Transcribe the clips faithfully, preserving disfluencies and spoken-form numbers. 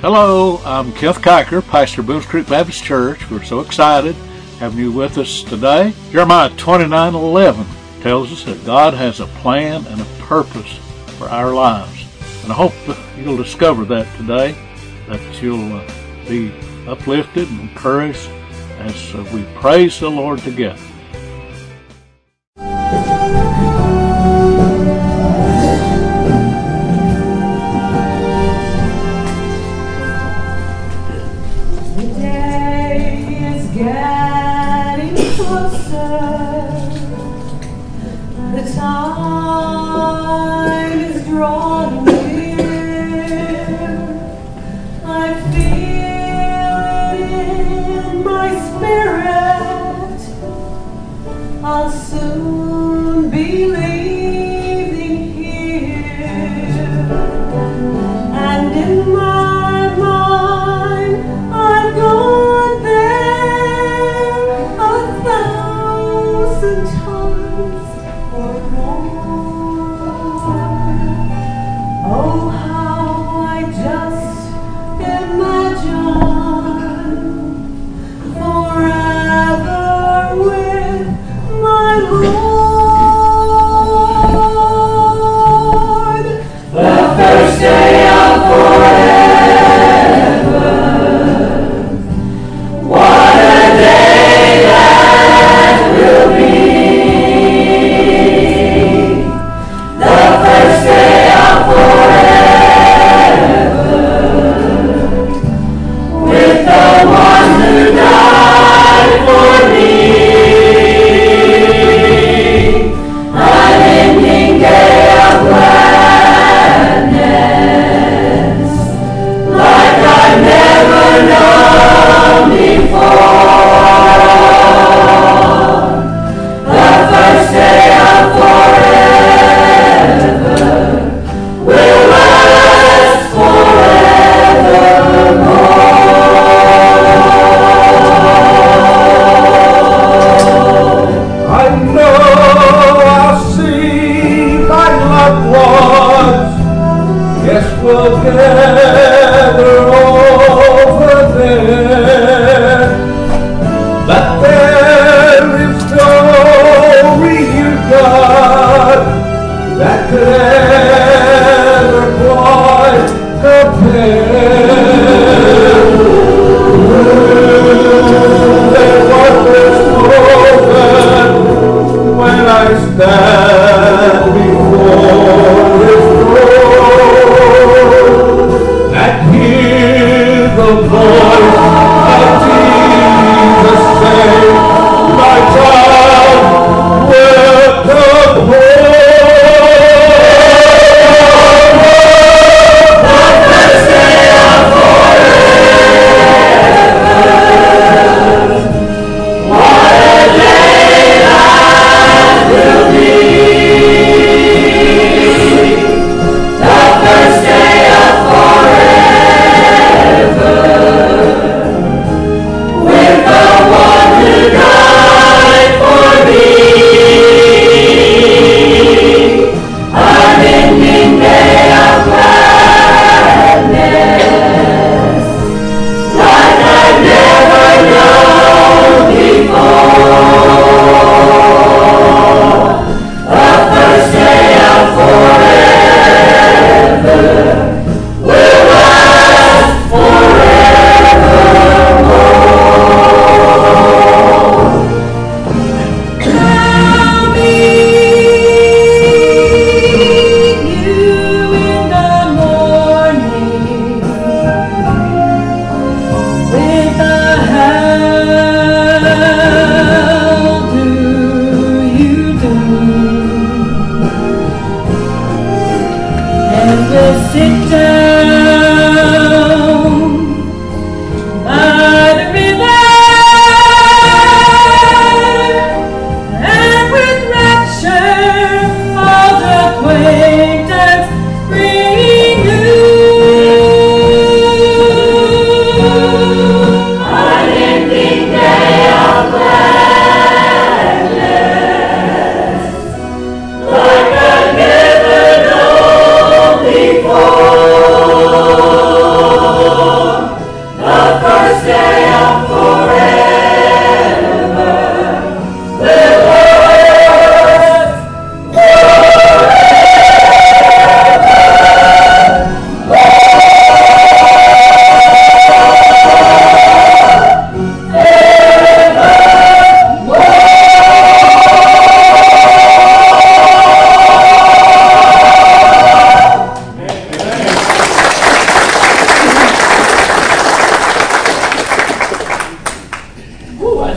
Hello, I'm Kenneth Kiker, pastor of Boones Creek Baptist Church. We're so excited having you with us today. Jeremiah twenty-nine eleven tells us that God has a plan and a purpose for our lives. And I hope you'll discover that today, that you'll uh, be uplifted and encouraged as uh, we praise the Lord together.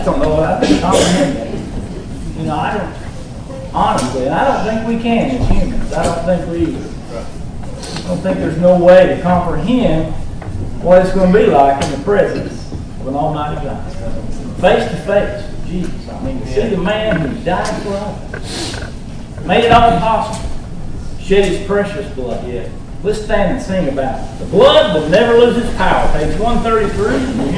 just don't know what I can comprehend that. You know, I don't, honestly, and I don't think we can as humans. I don't think we, I don't think there's no way to comprehend what it's going to be like in the presence of an Almighty God. Face to face with Jesus. I mean, to see the man who died for us, made it all possible, shed his precious blood. Yeah. Let's stand and sing about it. The blood will never lose its power. Page one thirty-three.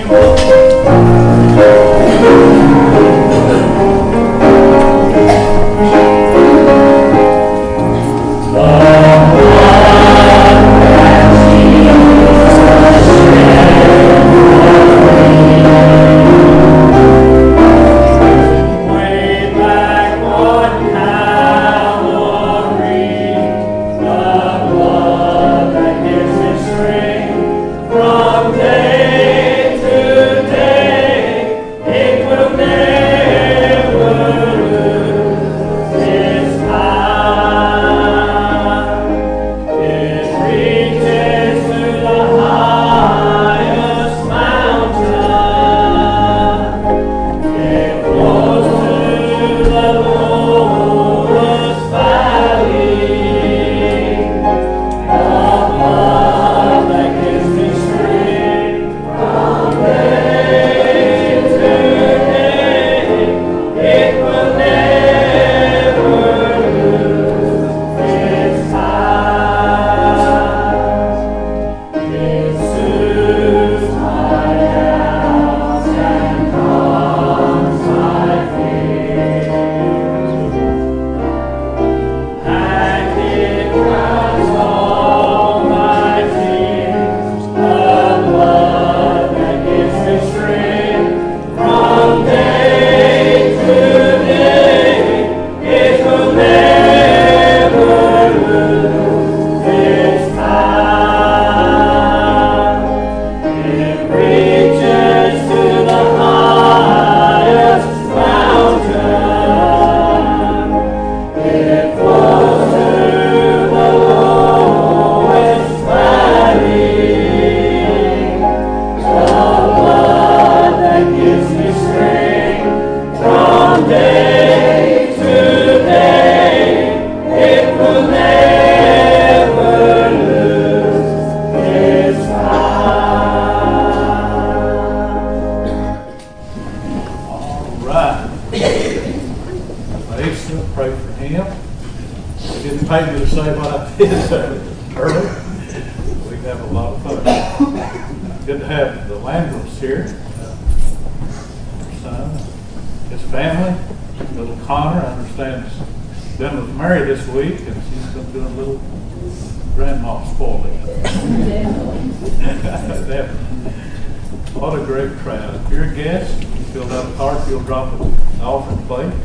What a great crowd. If you're a guest, you filled out a card, you'll drop an offering plate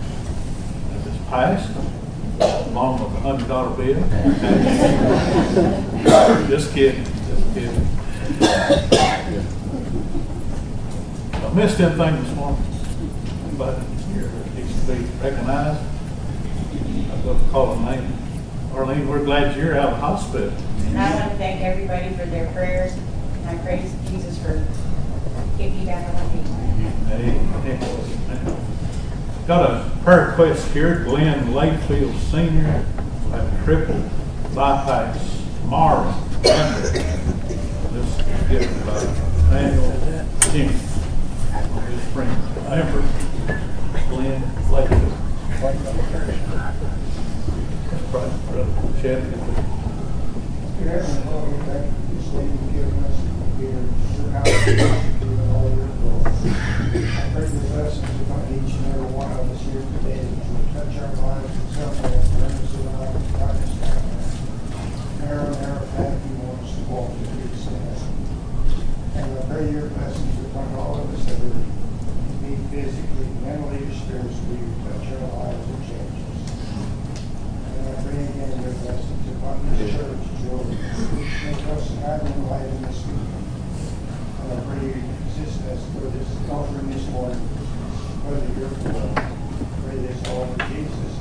as it's passed, along with a hundred dollar bill. Just kidding, just kidding. I missed anything this morning, but here needs to be recognized. I've got to call a name. Arlene, we're glad you're out of the hospital. And I want to thank everybody for their prayers. And I praise Jesus for getting you back on my feet. Amen. Got a prayer request here. Glenn Lakefield Senior will have a triple bypass tomorrow. This is given by Daniel Jimmy on his friend. Remember, Glenn Lakefield. That's right, brother. Chad, Dear Heavenly Father, thank you for this day you've given us here in your house, and all your glory. I pray your blessings upon each and every one of us here today, that you will touch our lives in some way and bring us alive and guide us down there. Narrow, narrow path you want us to walk to your steps. And I pray your blessings upon all of us that are be physically, mentally, or spiritually, you touch our lives and change us. And I pray again your blessings upon this church, Lord. Make us guiding light in this week. And I pray you assist us for this offering this morning, whether you're for it. Pray this all in Jesus'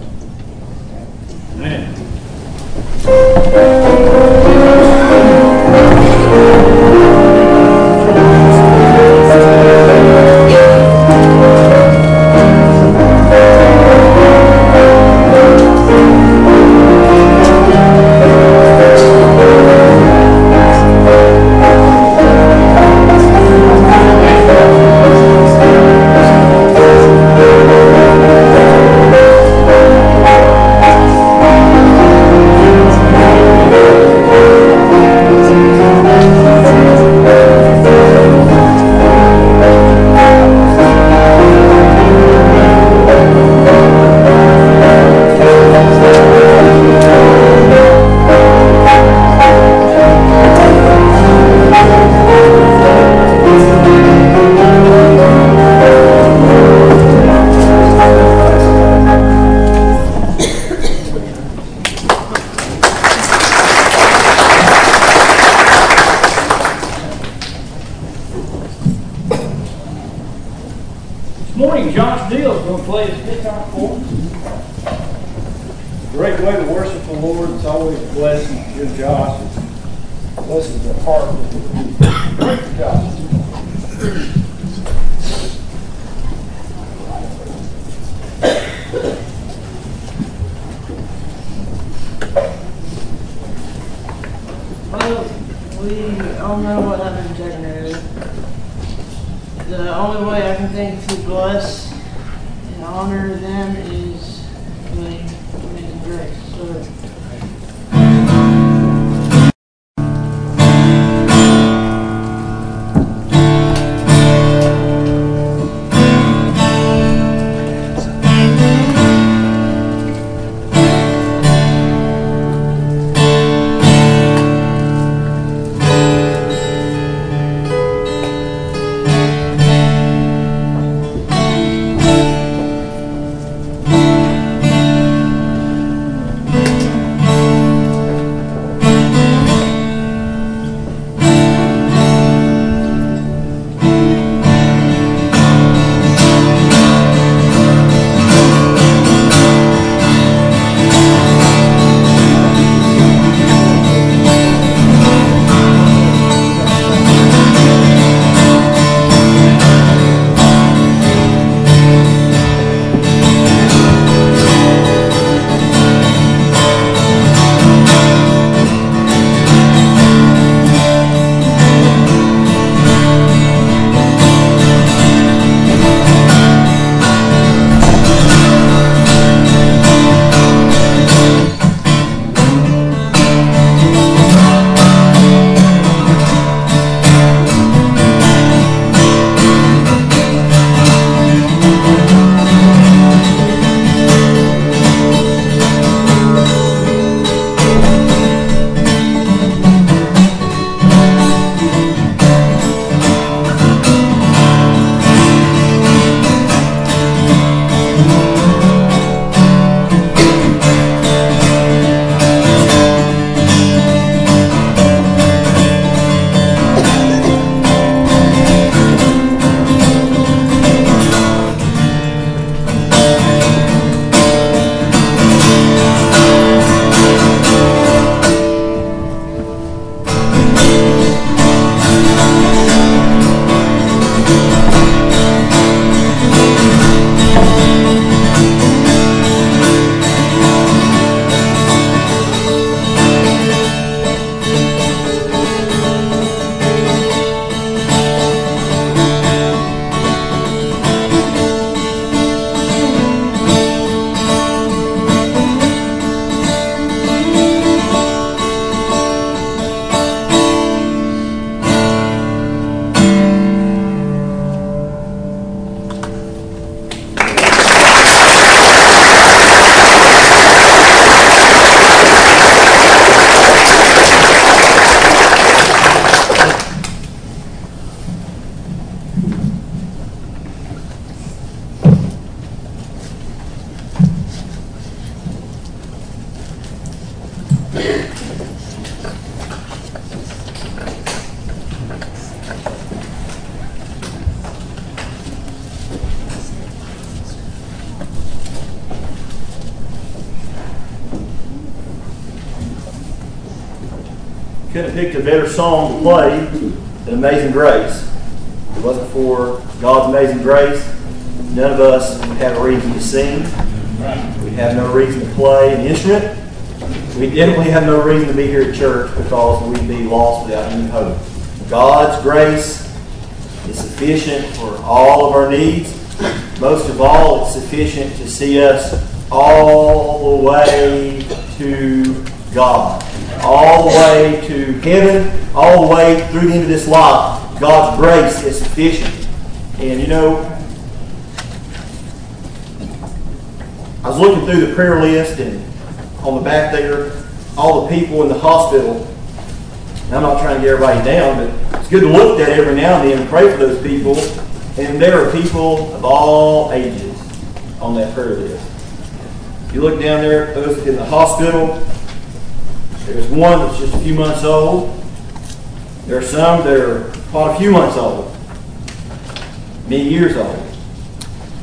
name. Amen. morning, Josh Deal is going to play his guitar for us. Great way to worship the Lord. It's always a blessing to hear Josh. It blesses the heart. Great for Josh. Well, we all know what happened in January. The only way I can think to bless and honor them is playing Amazing Grace. So, Couldn't have picked a better song to play than Amazing Grace. If it wasn't for God's amazing grace, none of us would have a reason to sing. We'd have no reason to play an instrument. We definitely have no reason to be here at church because we'd be lost without any hope. God's grace is sufficient for all of our needs. Most of all, it's sufficient to see us all the way to God. All the way to heaven, all the way through the end of this life. God's grace is sufficient. And you know, I was looking through the prayer list, and on the back there, all the people in the hospital. And I'm not trying to get everybody down, but it's good to look at every now and then and pray for those people. And there are people of all ages on that prayer list. You look down there, those in the hospital. There's one that's just a few months old. There are some that are quite a few months old, many years old.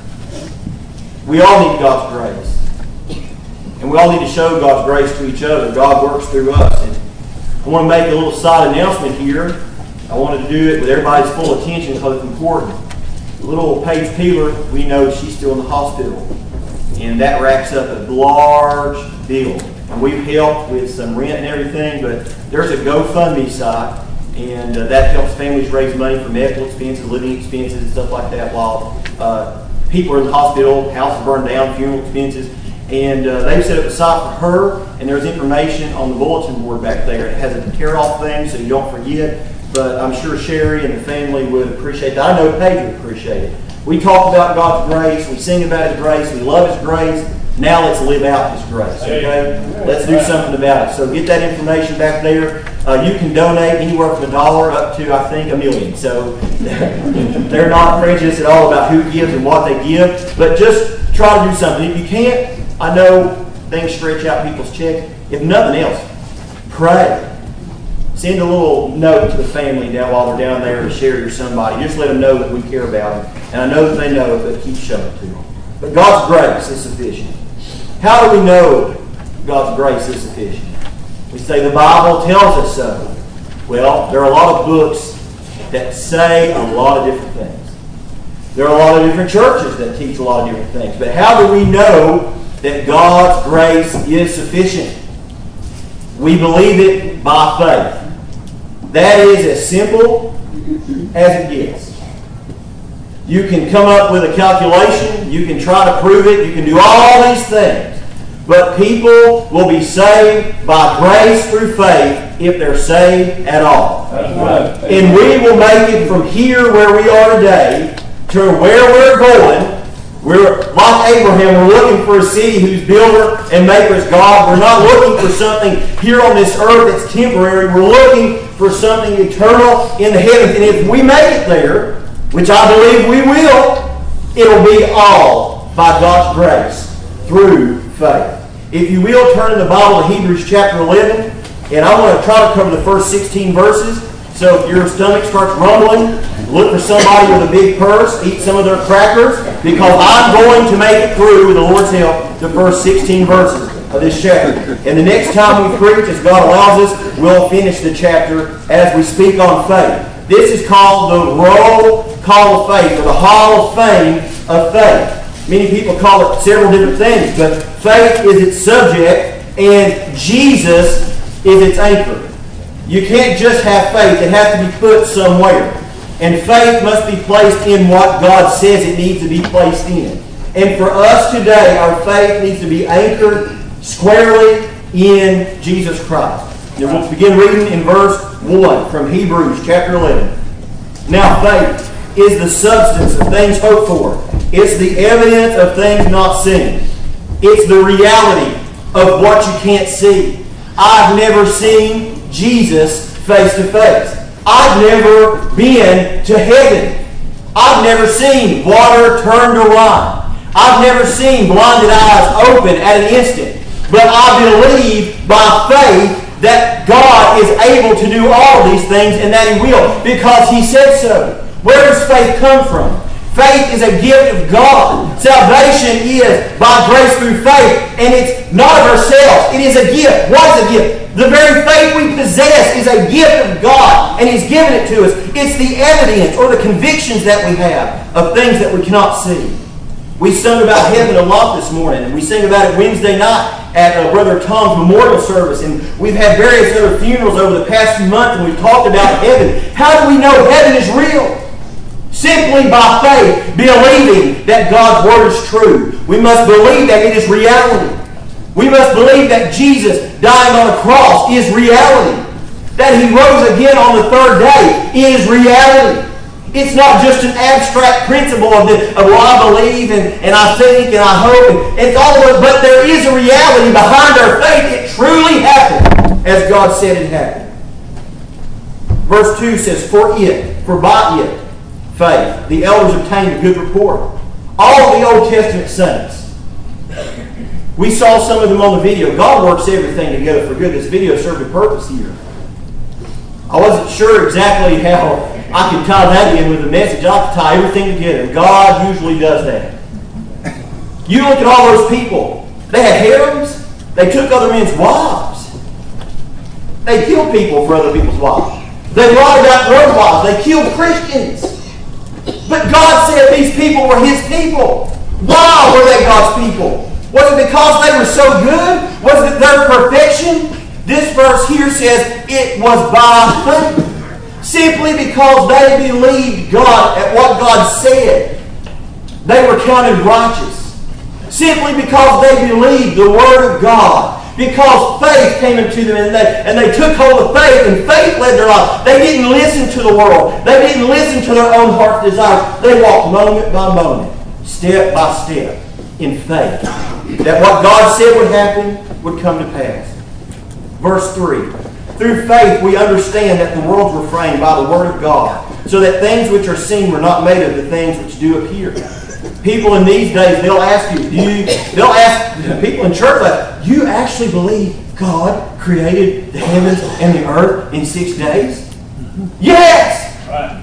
We all need God's grace. And we all need to show God's grace to each other. God works through us. And I want to make a little side announcement here. I wanted to do it with everybody's full attention because it's important. Little Paige Peeler, we know she's still in the hospital. And that racks up a large bill. And we've helped with some rent and everything, but there's a GoFundMe site, and uh, that helps families raise money for medical expenses, living expenses, and stuff like that while uh, people are in the hospital, houses burned down, funeral expenses. And uh, they've set up a site for her, and there's information on the bulletin board back there. It has a tear-off thing so you don't forget, but I'm sure Sherry and the family would appreciate that. I know Paige would appreciate it. We talk about God's grace, we sing about His grace, we love His grace. Now let's live out His grace, okay? Let's do something about it. So get that information back there. Uh, you can donate anywhere from a dollar up to, I think, a million. So they're not prejudiced at all about who gives and what they give. But just try to do something. If you can't, I know things stretch out people's checks. If nothing else, pray. Send a little note to the family down while they're down there, or Sherry or somebody. Just let them know that we care about them. And I know that they know it, but keep showing it to them. But God's grace is sufficient. How do we know God's grace is sufficient? We say the Bible tells us so. Well, there are a lot of books that say a lot of different things. There are a lot of different churches that teach a lot of different things. But how do we know that God's grace is sufficient? We believe it by faith. That is as simple as it gets. You can come up with a calculation. You can try to prove it. You can do all these things. But people will be saved by grace through faith if they're saved at all. That's right. And we will make it from here where we are today to where we're going. We're like Abraham. We're looking for a city whose builder and maker is God. We're not looking for something here on this earth that's temporary. We're looking for something eternal in the heavens. And if we make it there, which I believe we will, it'll be all by God's grace through faith. If you will, turn in the Bible to Hebrews chapter eleven, and I want to try to cover the first sixteen verses. So if your stomach starts rumbling, look for somebody with a big purse, eat some of their crackers, because I'm going to make it through, with the Lord's help, the first sixteen verses of this chapter. And the next time we preach, as God allows us, we'll finish the chapter as we speak on faith. This is called the roll call of faith, or the hall of fame of faith. Many people call it several different things, but faith is its subject, and Jesus is its anchor. You can't just have faith. It has to be put somewhere. And faith must be placed in what God says it needs to be placed in. And for us today, our faith needs to be anchored squarely in Jesus Christ. Now we'll begin reading in verse one from Hebrews chapter eleven. Now faith is the substance of things hoped for. It's the evidence of things not seen. It's the reality of what you can't see. I've never seen Jesus face to face. I've never been to heaven. I've never seen water turn to wine. I've never seen blinded eyes open at an instant. But I believe by faith that God is able to do all of these things and that He will, because He said so. Where does faith come from? Faith is a gift of God. Salvation is by grace through faith, and it's not of ourselves. It is a gift. What is a gift? The very faith we possess is a gift of God, and He's given it to us. It's the evidence or the convictions that we have of things that we cannot see. We sung about heaven a lot this morning, and we sing about it Wednesday night at uh, Brother Tom's memorial service, and we've had various other funerals over the past few months, and we've talked about heaven. How do we know heaven is real? Simply by faith, believing that God's Word is true. We must believe that it is reality. We must believe that Jesus dying on the cross is reality. That He rose again on the third day is reality. It's not just an abstract principle of, the, of well, I believe and, and I think and I hope. And it's all of it, but there is a reality behind our faith. It truly happened as God said it happened. Verse two says, For it, for by it, faith, the elders obtained a good report. All the Old Testament saints. We saw some of them on the video. God works everything together for good. This video served a purpose here. I wasn't sure exactly how I could tie that in with the message. I could tie everything together. God usually does that. You look at all those people. They had harems. They took other men's wives. They killed people for other people's wives. They rotted out their own wives. They killed Christians. But God said these people were His people. Why were they God's people? Was it because they were so good? Was it their perfection? This verse here says it was by faith. Simply because they believed God at what God said. They were counted righteous. Simply because they believed the Word of God. Because faith came into them and they, and they took hold of faith and faith led their life. They didn't listen to the world. They didn't listen to their own heart's desires. They walked moment by moment, step by step, in faith. That what God said would happen would come to pass. Verse three. Through faith we understand that the worlds were framed by the Word of God, so that things which are seen were not made of the things which do appear. People in these days, they'll ask you, do you they'll ask people in church, like, do you actually believe God created the heavens and the earth in six days? Yes! Right.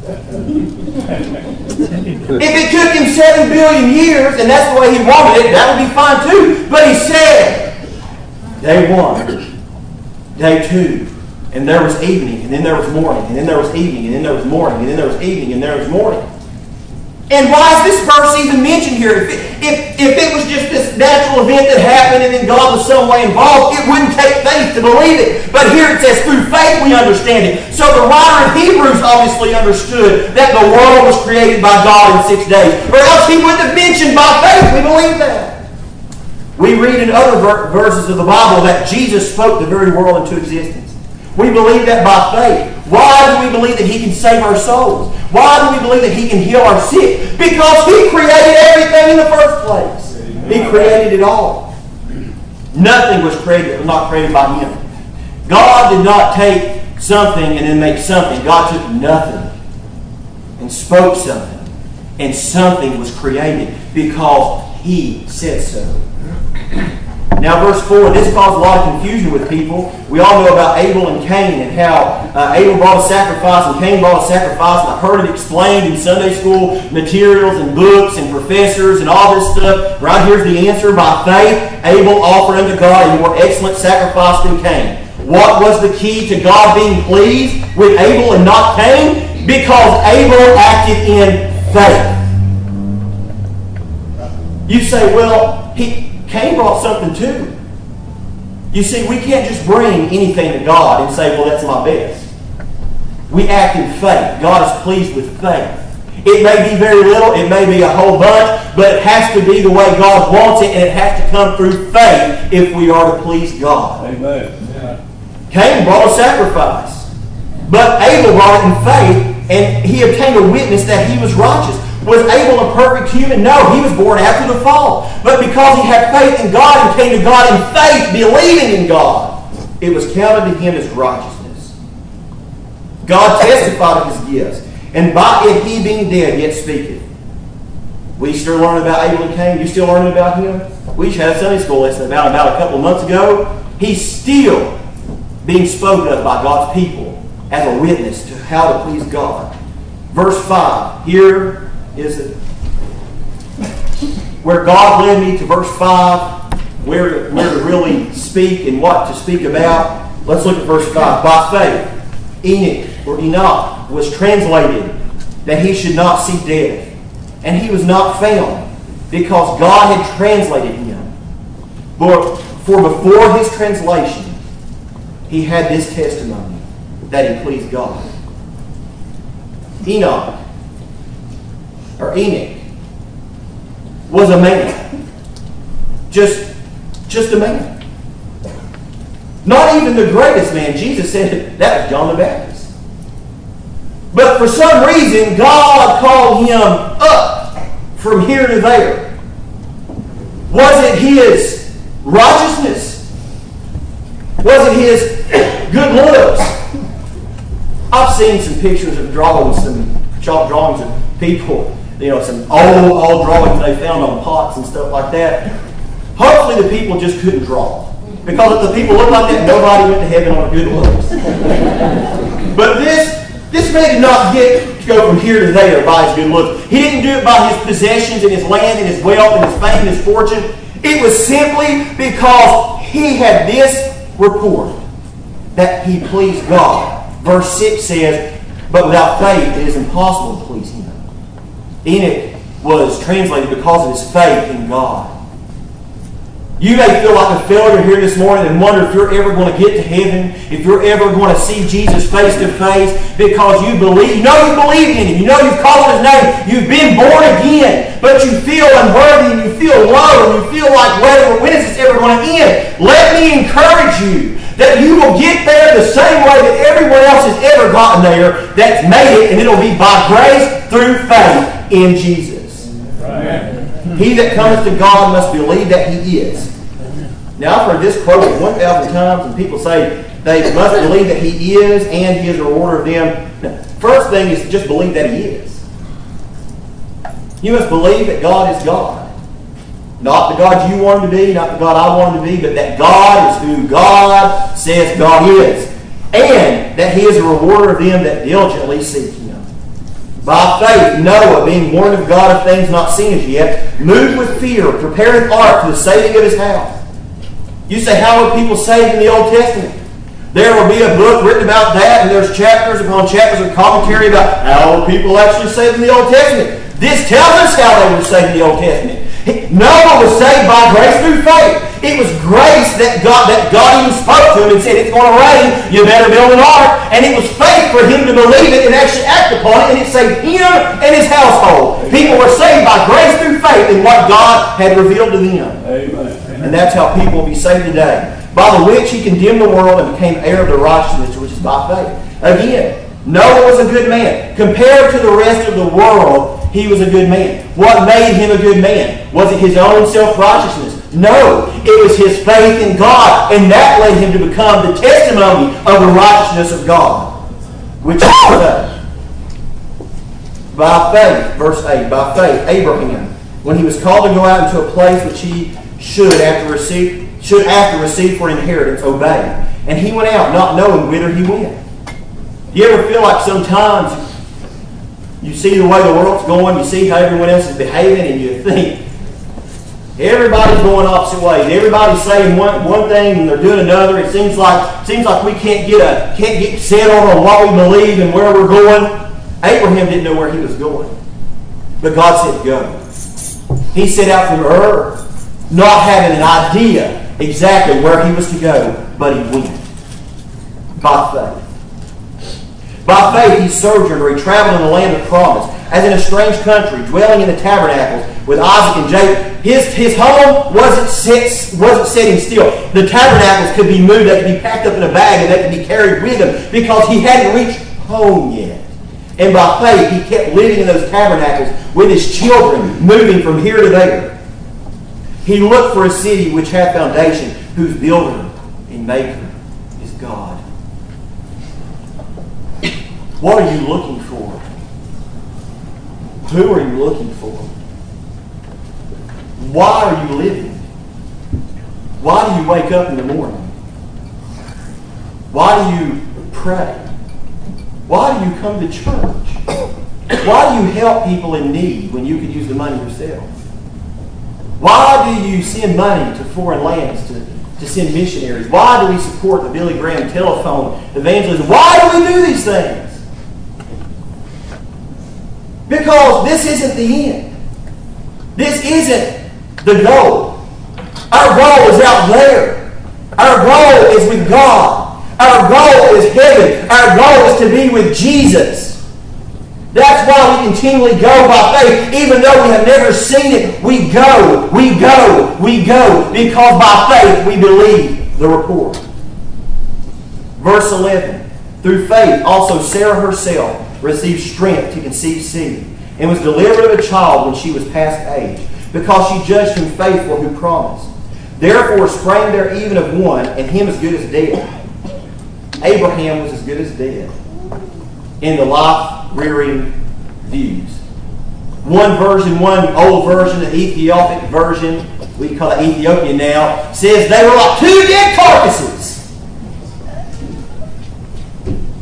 If it took Him seven billion years, and that's the way He wanted it, that would be fine too. But He said, day one, day two, and there was evening, and then there was morning, and then there was evening, and then there was morning, and then there was evening, and there was morning. And why is this verse even mentioned here? If it, if, if it was just this natural event that happened and then God was some way involved, it wouldn't take faith to believe it. But here it says, through faith we understand it. So the writer of Hebrews obviously understood that the world was created by God in six days. Or else he wouldn't have mentioned by faith we believe that. We read in other ver- verses of the Bible that Jesus spoke the very world into existence. We believe that by faith. Why do we believe that He can save our souls? Why do we believe that He can heal our sick? Because He created everything in the first place. He created it all. Nothing was created that was not created by Him. God did not take something and then make something. God took nothing and spoke something. And something was created because He said so. Now verse four, this caused a lot of confusion with people. We all know about Abel and Cain and how uh, Abel brought a sacrifice and Cain brought a sacrifice. And I've heard it explained in Sunday school materials and books and professors and all this stuff. Right here's the answer. By faith, Abel offered unto God a more excellent sacrifice than Cain. What was the key to God being pleased with Abel and not Cain? Because Abel acted in faith. You say, well, he... Cain brought something too. You see, we can't just bring anything to God and say, well, that's my best. We act in faith. God is pleased with faith. It may be very little, it may be a whole bunch, but it has to be the way God wants it, and it has to come through faith if we are to please God. Amen. Yeah. Cain brought a sacrifice, but Abel brought it in faith, and he obtained a witness that he was righteous. Was Abel a perfect human? No, he was born after the fall. But because he had faith in God and came to God in faith, believing in God, it was counted to him as righteousness. God testified of his gifts, and by it he being dead yet speaketh. We still learn about Abel and Cain. You still learning about him? We just had a Sunday school lesson about him about a couple of months ago. He's still being spoken of by God's people as a witness to how to please God. Verse five. Here is it where God led me to verse five, where, where to really speak and what to speak about. Let's look at verse five. By faith, Enoch, or Enoch, was translated that he should not see death. And he was not found, because God had translated him. For, for before his translation, he had this testimony, that he pleased God. Enoch, or Enoch, was a man. Just, just a man. Not even the greatest man. Jesus said that was John the Baptist. But for some reason, God called him up from here to there. Was it his righteousness? Was it his good looks? I've seen some pictures of drawings, some chalk drawings of people, you know, some old, old drawings they found on pots and stuff like that. Hopefully the people just couldn't draw. Because if the people looked like that, nobody went to heaven on good looks. But this This man did not get to go from here to there by his good looks. He didn't do it by his possessions and his land and his wealth and his fame and his fortune. It was simply because he had this report that he pleased God. Verse six says, but without faith it is impossible to please him. Enoch was translated because of his faith in God. You may feel like a failure here this morning and wonder if you're ever going to get to heaven, if you're ever going to see Jesus face to face because you believe, you know you believe in Him, you know you've called His name, you've been born again, but you feel unworthy and you feel low and you feel like, well, when is this ever going to end? Let me encourage you that you will get there the same way that everyone else has ever gotten there that's made it, and it'll be by grace through faith in Jesus. Right. He that cometh to God must believe that He is. Now, I've heard this quoted one thousand times, and people say they must believe that He is, and He is a rewarder of them. Now, first thing is to just believe that He is. You must believe that God is God. Not the God you want Him to be, not the God I want Him to be, but that God is who God says God is. And that He is a rewarder of them that diligently seek Him. By faith, Noah, being warned of God of things not seen as yet, moved with fear, prepared an ark for the saving of his house. You say, how were people saved in the Old Testament? There will be a book written about that, and there's chapters upon chapters of commentary about how were people actually saved in the Old Testament. This tells us how they were saved in the Old Testament. Noah was saved by grace through faith. It was grace that God, that God even spoke to him and said, it's going to rain, you better build an ark. And it was faith for him to believe it and actually act upon it, and it saved him and his household. People were saved by grace through faith in what God had revealed to them. Amen. And that's how people will be saved today. By the which He condemned the world and became heir of the righteousness which is by faith. Again, Noah was a good man. Compared to the rest of the world, he was a good man. What made him a good man? Was it his own self-righteousness? No. It was his faith in God. And that led him to become the testimony of the righteousness of God. Which is faith. By faith, verse eight, by faith, Abraham, when he was called to go out into a place which he should after receive, should after receive for inheritance, obey. And he went out, not knowing whither he went. Do you ever feel like sometimes you see the way the world's going, you see how everyone else is behaving, and you think, everybody's going opposite ways. Everybody's saying one, one thing and they're doing another. It seems like seems like we can't get a can't get settled on what we believe and where we're going. Abraham didn't know where he was going. But God said, go. He set out from Ur, not having an idea exactly where he was to go, but he went. By faith. By faith he sojourned or he traveled in the land of promise, as in a strange country, dwelling in the tabernacles with Isaac and Jacob. His, his home wasn't, set, wasn't sitting still. The tabernacles could be moved, they could be packed up in a bag, and they could be carried with him because he hadn't reached home yet. And by faith he kept living in those tabernacles with his children, moving from here to there. He looked for a city which hath foundation, whose builder and maker is God. What are you looking for? Who are you looking for? Why are you living? Why do you wake up in the morning? Why do you pray? Why do you come to church? Why do you help people in need when you could use the money yourself? Why do you send money to foreign lands to, to send missionaries? Why do we support the Billy Graham telephone evangelism? Why do we do these things? Because this isn't the end. This isn't the goal. Our goal is out there. Our goal is with God. Our goal is heaven. Our goal is to be with Jesus. That's why we continually go by faith. Even though we have never seen it, we go, we go, we go. Because by faith we believe the report. Verse eleven. Through faith also Sarah herself received strength to conceive seed, and was delivered of a child when she was past age, because she judged him faithful who promised. Therefore sprang there even of one, and him as good as dead. Abraham was as good as dead in the life-rearing views. One version, one old version, the Ethiopic version, we call it Ethiopian now, says they were like two dead carcasses.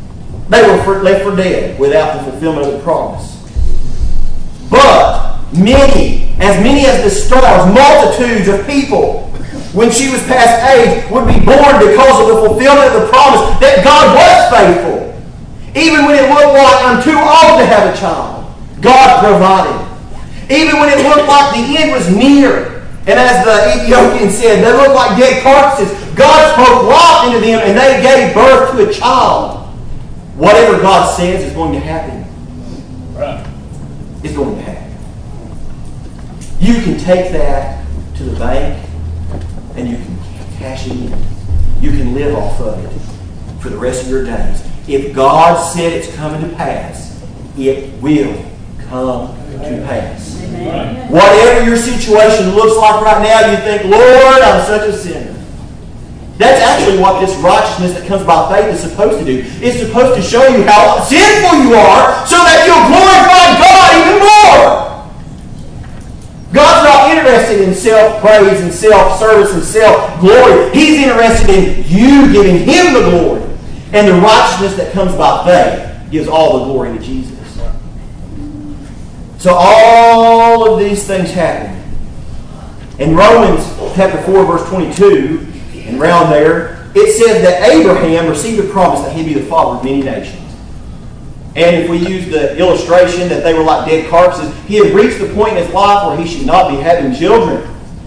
They were for, left for dead without the fulfillment of the promise. But many, as many as the stars, multitudes of people, when she was past age, would be born because of the fulfillment of the promise that God was faithful. Even when it looked like I'm too old to have a child, God provided. Even when it looked like the end was near, and as the Ethiopian said, they looked like dead carcasses, God spoke life into them and they gave birth to a child. Whatever God says is going to happen. Right. It's going to happen. You can take that to the bank and you can cash it in. You can live off of it for the rest of your days. If God said it's coming to pass, it will come to pass. Right. Whatever your situation looks like right now, you think, Lord, I'm such a sinner. That's actually what this righteousness that comes by faith is supposed to do. It's supposed to show you how sinful you are so that you'll glorify God even more. God's not interested in self-praise and self-service and self-glory. He's interested in you giving Him the glory. And the righteousness that comes by faith gives all the glory to Jesus. So all of these things happen. In Romans chapter four, verse twenty-two, and around there, it says that Abraham received a promise that he'd be the father of many nations. And if we use the illustration that they were like dead carcasses, he had reached the point in his life where he should not be having children.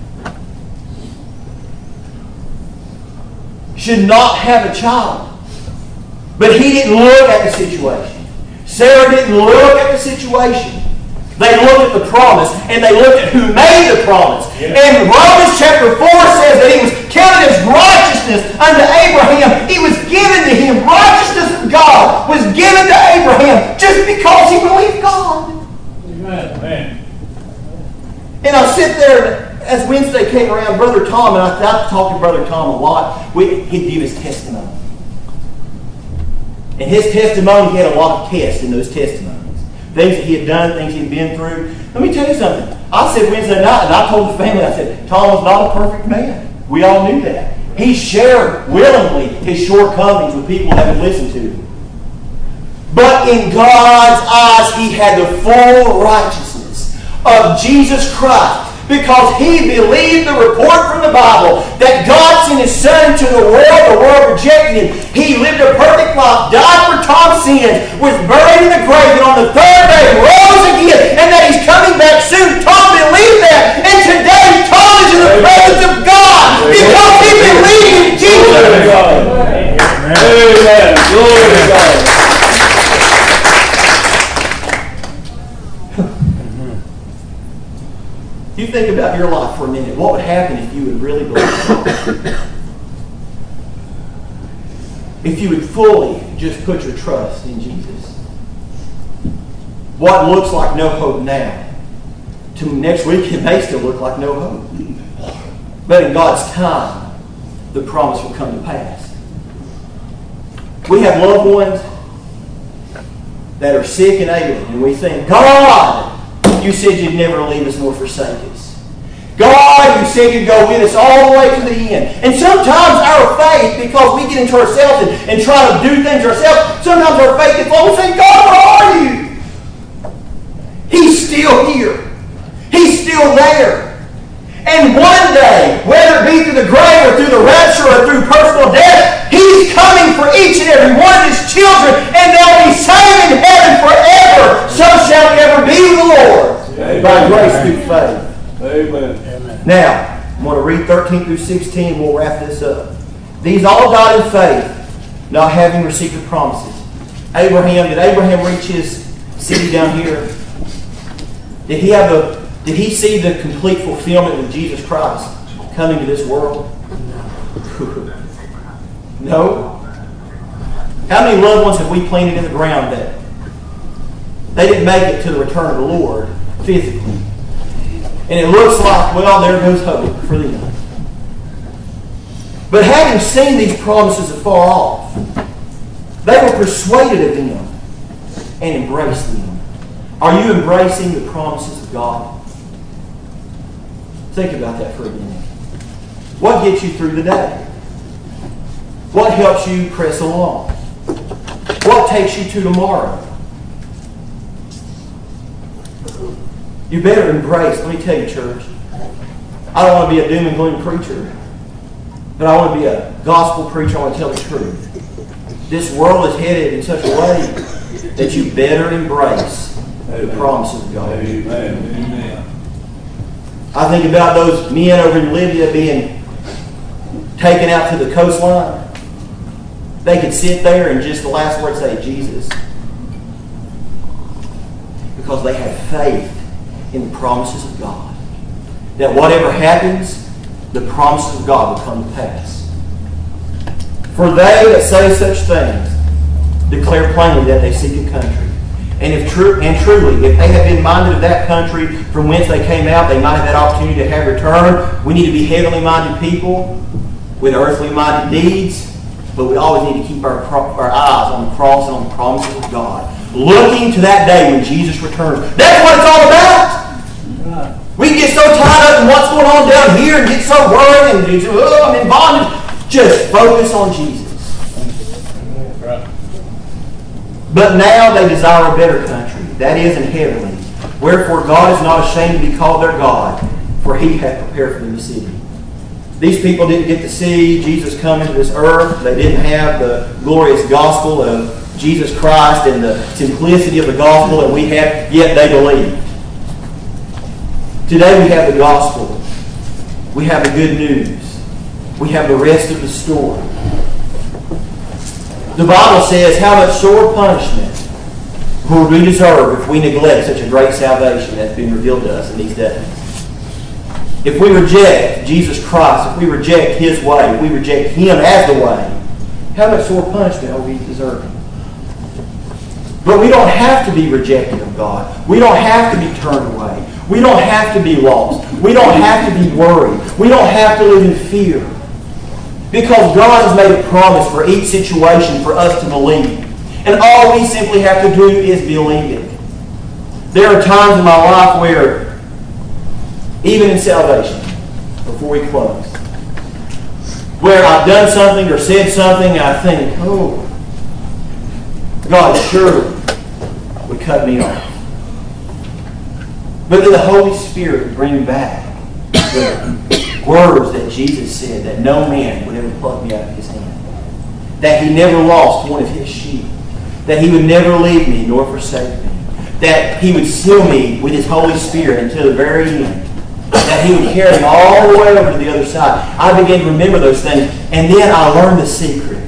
Should not have a child. But he didn't look at the situation. Sarah didn't look at the situation. They looked at the promise, and they looked at who made the promise. Yeah. And Romans chapter four says that he was counted as righteousness unto Abraham. It was given to him. Righteousness of God was given to Abraham just because he believed God. Amen. And I sit there, as Wednesday came around, Brother Tom, and I, I talked to Brother Tom a lot, we, he'd give his testimony. And his testimony, he had a lot of tests in those testimonies. Things that he had done, things he had been through. Let me tell you something. I said Wednesday night, and I told the family, I said, Tom was not a perfect man. We all knew that. He shared willingly his shortcomings with people that would listen to him. But in God's eyes, he had the full righteousness of Jesus Christ. Because he believed the report from the Bible that God sent His Son into the world, the world rejected Him. He lived a perfect life, died for Tom's sins, was buried in the grave, and on the third day rose again, and that He's coming back soon. Tom believed that, and today Tom is in the presence of God because he believed in Jesus. Amen. Glory to God. You think about your life for a minute. What would happen if you would really believe God? If you would fully just put your trust in Jesus. What looks like no hope now, to next week it may still look like no hope. But in God's time, the promise will come to pass. We have loved ones that are sick and ailing, and we think, God, you said you'd never leave us nor forsake us. God, you said you'd go with us all the way to the end. And sometimes our faith, because we get into ourselves and, and try to do things ourselves, sometimes our faith gets low and say, God, where are you? He's still here. He's still there. And one day, whether it be through the grave or through the rapture or through personal death, He's coming for each and every one of His children, and they'll be saved in heaven forever. So shall we ever be with the Lord. Amen. By grace through faith. Amen. Amen. Now, I'm going to read thirteen through sixteen, and we'll wrap this up. These all died in faith, not having received the promises. Abraham, did Abraham reach his city down here? Did he have the Did he see the complete fulfillment of Jesus Christ coming to this world? No. How many loved ones have we planted in the ground that they didn't make it to the return of the Lord physically? And it looks like, well, there goes hope for them. But having seen these promises afar off, they were persuaded of them and embraced them. Are you embracing the promises of God? Think about that for a minute. What gets you through the day? What helps you press along? What takes you to tomorrow? You better embrace. Let me tell you, church. I don't want to be a doom and gloom preacher, but I want to be a gospel preacher. I want to tell the truth. This world is headed in such a way that you better embrace the promises of God. Amen. I think about those men over in Libya being taken out to the coastline. They could sit there and just the last word say, Jesus. Because they had faith in the promises of God. That whatever happens, the promises of God will come to pass. For they that say such things declare plainly that they seek a country. And if true and truly, if they have been minded of that country from whence they came out, they might have that opportunity to have return. We need to be heavenly minded people with earthly minded deeds, but we always need to keep our, our eyes on the cross and on the promises of God, looking to that day when Jesus returns. That's what it's all about. We get so tied up in what's going on down here and get so worried and do, oh, I'm in bondage. Just focus on Jesus. But now they desire a better country, that is in heavenly. Wherefore God is not ashamed to be called their God, for He hath prepared for them a city. These people didn't get to see Jesus come into this earth. They didn't have the glorious gospel of Jesus Christ and the simplicity of the gospel that we have, yet they believed. Today we have the gospel. We have the good news. We have the rest of the story. The Bible says how much sore punishment will we deserve if we neglect such a great salvation that's been revealed to us in these days. If we reject Jesus Christ, if we reject His way, if we reject Him as the way, how much sore punishment will we deserve? But we don't have to be rejected of God. We don't have to be turned away. We don't have to be lost. We don't have to be worried. We don't have to live in fear. Because God has made a promise for each situation for us to believe. And all we simply have to do is believe it. There are times in my life where, even in salvation, before we close, where I've done something or said something and I think, oh, God surely would cut me off. But then the Holy Spirit would bring me back the words that Jesus said that no man would ever pluck me out of His hand. That He never lost one of His sheep. That He would never leave me nor forsake me. That He would seal me with His Holy Spirit until the very end. That He would carry me all the way over to the other side. I began to remember those things. And then I learned the secret.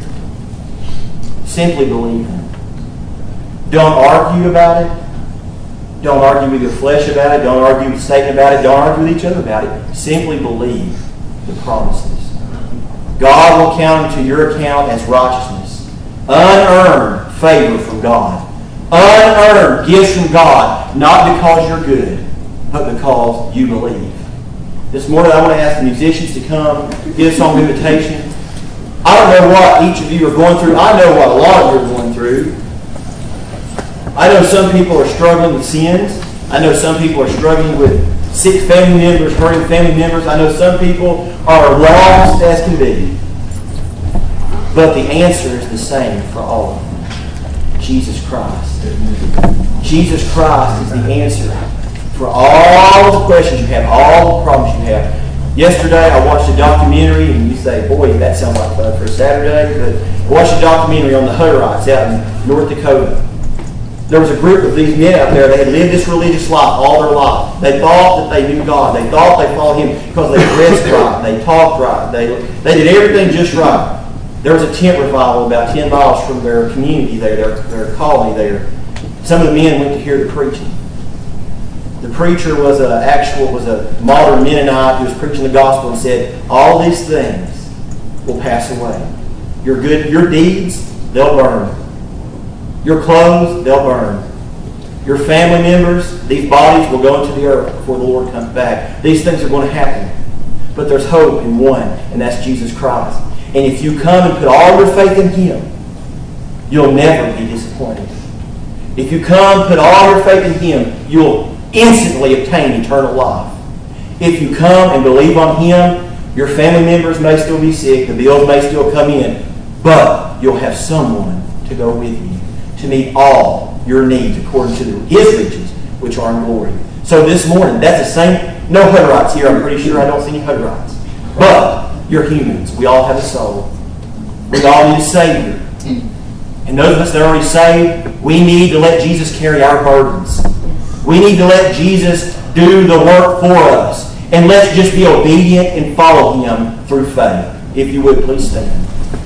Simply believe Him. Don't argue about it. Don't argue with your flesh about it. Don't argue with Satan about it. Don't argue with each other about it. Simply believe the promises. God will count into your account as righteousness. Unearned favor from God. Unearned gifts from God. Not because you're good, but because you believe. This morning I want to ask the musicians to come give a song of invitation. I don't know what each of you are going through. I know what a lot of you are going through. I know some people are struggling with sins. I know some people are struggling with sick family members, hurting family members. I know some people are lost as can be. But the answer is the same for all of them. Jesus Christ. Jesus Christ is the answer for all the questions you have, all the problems you have. Yesterday I watched a documentary and you say, boy, that sounds like fun for a Saturday. But I watched a documentary on the Hutterites out in North Dakota. There was a group of these men out there. They had lived this religious life all their life. They thought that they knew God. They thought they followed Him because they dressed right. They talked right. They, they did everything just right. There was a tent revival about ten miles from their community there, their, their colony there. Some of the men went to hear the preaching. The preacher was a actual was a modern Mennonite who was preaching the gospel and said, all these things will pass away. Your good, your deeds, they'll burn. Your clothes, they'll burn. Your family members, these bodies will go into the earth before the Lord comes back. These things are going to happen. But there's hope in one, and that's Jesus Christ. And if you come and put all your faith in Him, you'll never be disappointed. If you come, put all your faith in Him, you'll instantly obtain eternal life. If you come and believe on Him, your family members may still be sick, the bills may still come in, but you'll have someone to go with you. to meet all your needs according to His riches, which are in glory. So this morning, that's the same. No Hutterites here. I'm pretty sure I don't see any Hutterites. But you're humans. We all have a soul. We all need a Savior. And those of us that are already saved, we need to let Jesus carry our burdens. We need to let Jesus do the work for us. And let's just be obedient and follow Him through faith. If you would, please stand.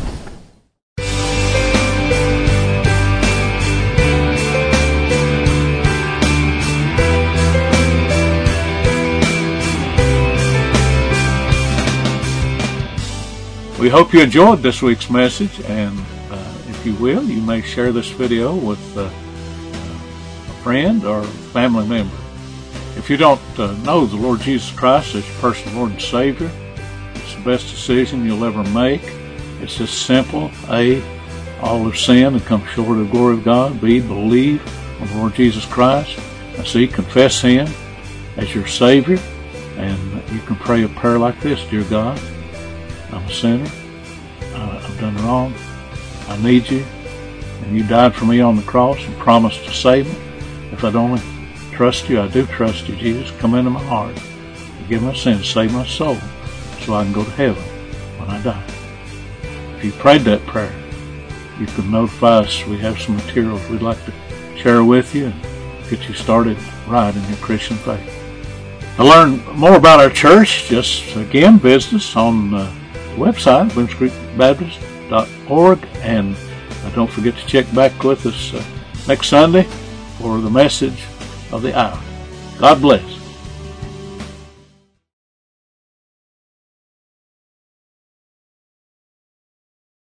We hope you enjoyed this week's message, and uh, if you will, you may share this video with uh, a friend or family member. If you don't uh, know the Lord Jesus Christ as your personal Lord and Savior, it's the best decision you'll ever make. It's just simple. A, all have sinned and come short of the glory of God. B, believe on the Lord Jesus Christ. And C, confess Him as your Savior. And you can pray a prayer like this: Dear God, I'm a sinner. Uh, I've done wrong. I need you. And you died for me on the cross and promised to save me. If I'd only trust you, I do trust you, Jesus. Come into my heart. Forgive my sins. Save my soul so I can go to heaven when I die. If you prayed that prayer, you can notify us. We have some materials we'd like to share with you and get you started right in your Christian faith. To learn more about our church, just again visit us on uh, the website, Boones Creek Baptist dot org, and uh, don't forget to check back with us uh, next Sunday for the message of the hour. God bless.